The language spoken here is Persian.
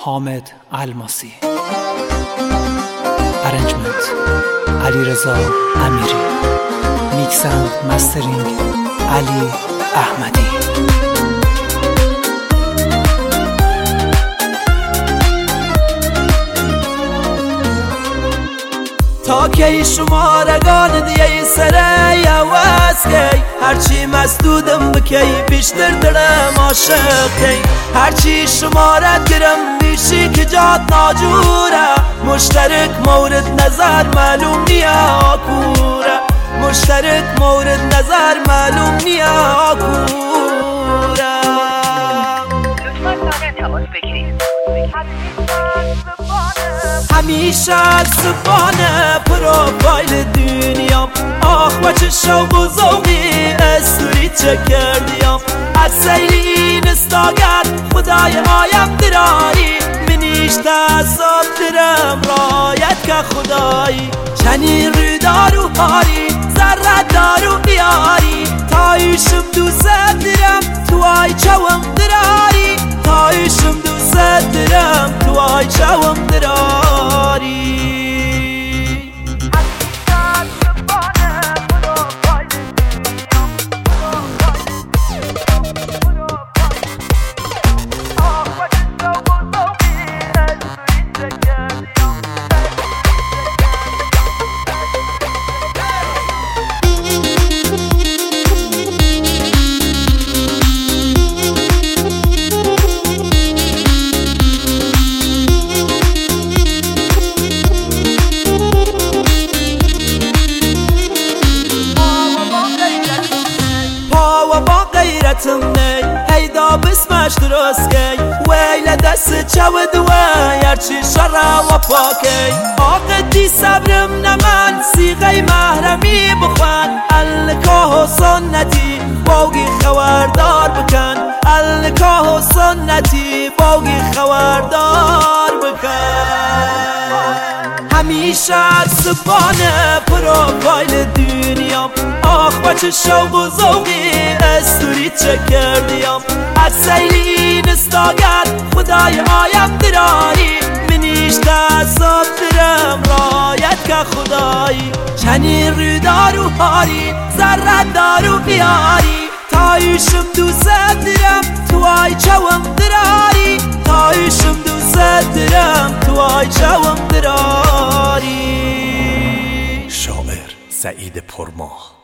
حامد الماسی. ارنجمنت علیرضا امیری. میکس اند مسترینگ علی احمدی. تا کی شمارگان دیگه سره یواز کی هرچی مسدودم بکی بیشتر دلم عاشق کی هرچی شمارت گرم بیشی که جات ناجوره مشترک مورد نظر معلوم نیا آکوره مشترک مورد نظر معلوم نیا آکوره همیشه صبحانه پروفایل دنیام آخ و چه شوق و ذوقی استوری چک کردیم از سیلی این استاگرد خدای آیم دراری منیش تصاب درم رایت که خدایی چنین رو دارو هاری ذره دارو بیاری تایشم دوست درم تو آی چوم دراری تایشم دوست درم تو آی چوم دراری هیدا بسمش درست کی ویل دست چو دوی هرچی شرع و پاکی آقدی صبرم نمن سیغه محرمی بخوان النکاح و سنتی باقی خواردار بکن النکاح و سنتی باقی خواردار بکن همیشه صبحانه پروفایل دنیام آخ و چه شوق و ذوقی استوری چک کردیم از سیلی این استاگرد خدای آیم دراری منیش تصاب درم رایت که خدایی چنین رو دارو هاری ذره دارو بیاری تایشم دوست درم تو آی چوم دراری تایشم دوست درم تو آی چوم دراری. شاعر سعید پرماه.